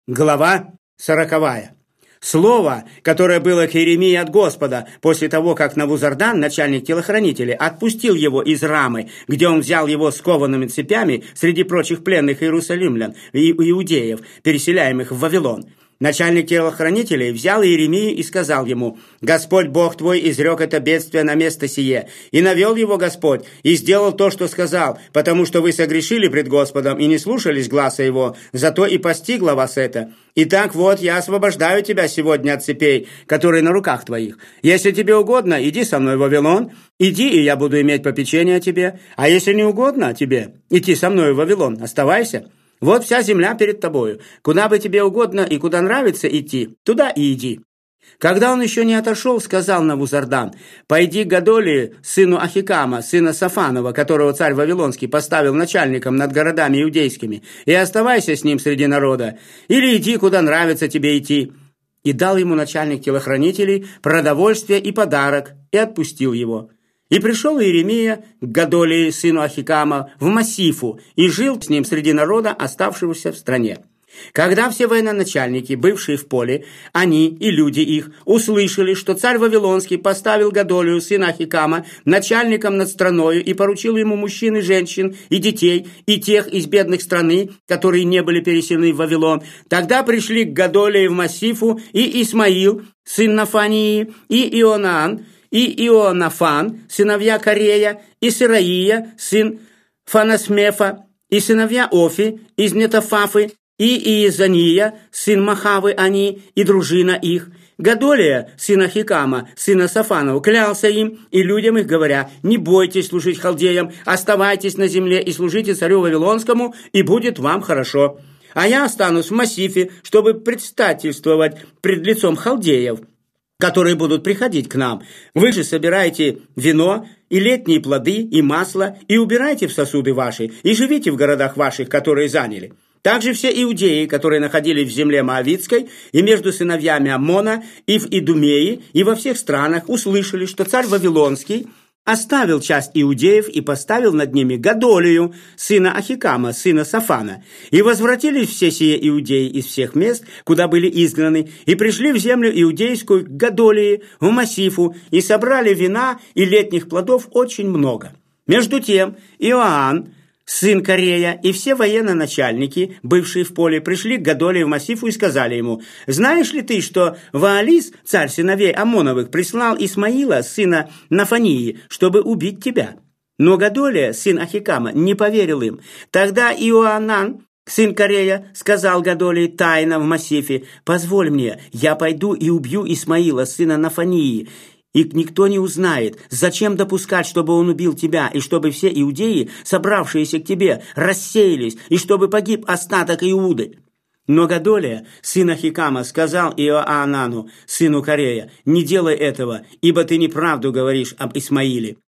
Глава 40. Слово, которое было к Иеремии от Господа после того, как Навузардан, начальник телохранителей, отпустил его из Рамы, где он взял его скованными цепями среди прочих пленных иерусалимлян и иудеев, переселяемых в Вавилон. Начальник телохранителей взял Иеремию и сказал ему: «Господь Бог твой изрек это бедствие на место сие, и навел его Господь, и сделал то, что сказал, потому что вы согрешили пред Господом и не слушались гласа его, зато и постигло вас это. Итак, вот я освобождаю тебя сегодня от цепей, которые на руках твоих. Если тебе угодно, иди со мной в Вавилон, иди, и я буду иметь попечение о тебе, а если не угодно тебе идти со мной в Вавилон, оставайся». Вот вся земля перед тобою. Куда бы тебе угодно и куда нравится идти, туда и иди». Когда он еще не отошел, сказал Навузардан: «Пойди к Гадолии, сыну Ахикама, сына Сафанова, которого царь Вавилонский поставил начальником над городами иудейскими, и оставайся с ним среди народа, или иди, куда нравится тебе идти». И дал ему начальник телохранителей продовольствие и подарок, и отпустил его. И пришел Иеремия к Гадолии, сыну Ахикама, в Массифу, и жил с ним среди народа, оставшегося в стране. Когда все военачальники, бывшие в поле, они и люди их, услышали, что царь Вавилонский поставил Гадолию, сына Ахикама, начальником над страною и поручил ему мужчин и женщин, и детей, и тех из бедных страны, которые не были переселены в Вавилон, тогда пришли к Гадолии в Массифу и Исмаил, сын Нафании, и Ионан, и Ионафан, сыновья Карея, и Сираия, сын Фанасмефа, и сыновья Офи, из Нетофафы, и Иезания, сын Махавы они, и дружина их. Гадолия, сын Ахикама, сына Сафанова, клялся им и людям их, говоря: «Не бойтесь служить халдеям, оставайтесь на земле и служите царю Вавилонскому, и будет вам хорошо. А я останусь в Массифе, чтобы предстательствовать пред лицом халдеев, которые будут приходить к нам. Вы же собираете вино и летние плоды, и масло, и убирайте в сосуды ваши, и живите в городах ваших, которые заняли». Также все иудеи, которые находились в земле Моавитской и между сыновьями Аммона, и в Идумее, и во всех странах, услышали, что царь Вавилонский оставил часть иудеев и поставил над ними Гадолию, сына Ахикама, сына Сафана. И возвратились все сие иудеи из всех мест, куда были изгнаны, и пришли в землю иудейскую к Гадолии, в Массифу, и собрали вина и летних плодов очень много. Между тем Иоанн, сын Карея, и все военачальники, бывшие в поле, пришли к Гадолии в Массифу и сказали ему: «Знаешь ли ты, что Ваалис, царь сыновей Амоновых, прислал Исмаила, сына Нафании, чтобы убить тебя?» Но Гадолия, сын Ахикама, не поверил им. Тогда Иоанан, сын Карея, сказал Гадолии тайно в Массифе: «Позволь мне, я пойду и убью Исмаила, сына Нафании, и никто не узнает. Зачем допускать, чтобы он убил тебя, и чтобы все иудеи, собравшиеся к тебе, рассеялись, и чтобы погиб остаток Иуды?» Но Гадолия, сын Ахикама, сказал Иоанану, сыну Карея: «Не делай этого, ибо ты неправду говоришь об Исмаиле».